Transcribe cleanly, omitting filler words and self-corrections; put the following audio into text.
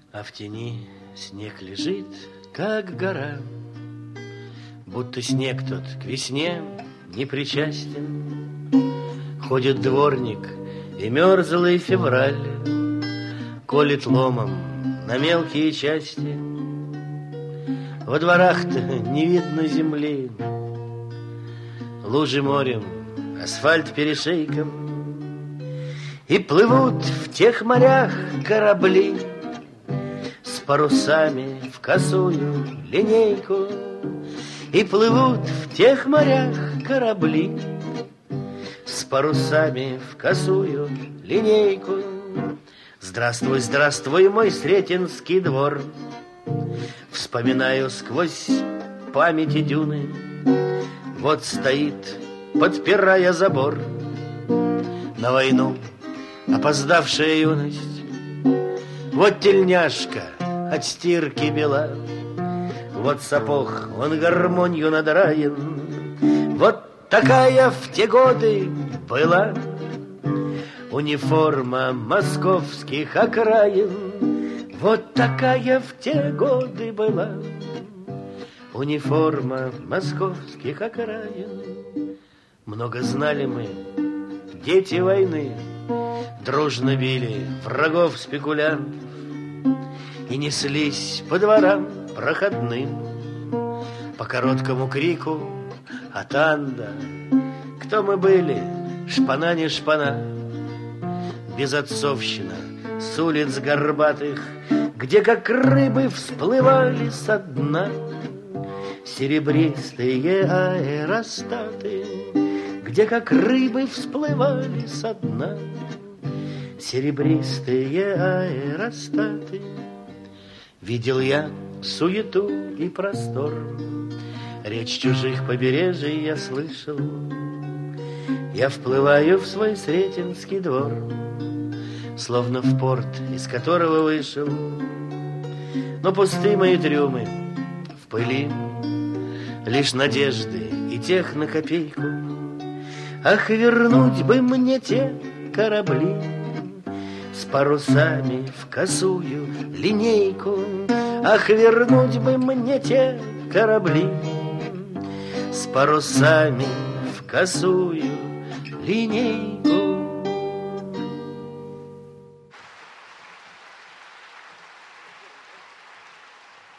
А в тени снег лежит, как гора, будто снег тот к весне не причастен. Ходит дворник, и мерзлый февраль колет ломом на мелкие части. Во дворах-то не видно земли, лужи морем, асфальт перешейком, и плывут в тех морях корабли с парусами в косую линейку. И плывут в тех морях корабли с парусами в косую линейку. Здравствуй, здравствуй, мой Сретенский двор. Вспоминаю сквозь памяти дюны. Вот стоит, подпирая забор, на войну опоздавшая юность. Вот тельняшка от стирки бела, вот сапог, он гармонию надраен. Вот такая в те годы была униформа московских окраин. Вот такая в те годы была униформа московских окраин. Много знали мы, дети войны, дружно били врагов спекулянтов и неслись по дворам проходным по короткому крику «Атанда!». Кто мы были, шпана не шпана, безотцовщина с улиц горбатых, где как рыбы всплывали со дна серебристые аэростаты, где как рыбы всплывали со дна серебристые аэростаты. Видел я суету и простор, речь чужих побережий я слышал. Я вплываю в свой Сретенский двор, словно в порт, из которого вышел. Но пусты мои трюмы, в пыли лишь надежды и тех на копейку. Ах, вернуть бы мне те корабли с парусами в косую линейку. Ах, вернуть бы мне те корабли с парусами в косую линейку.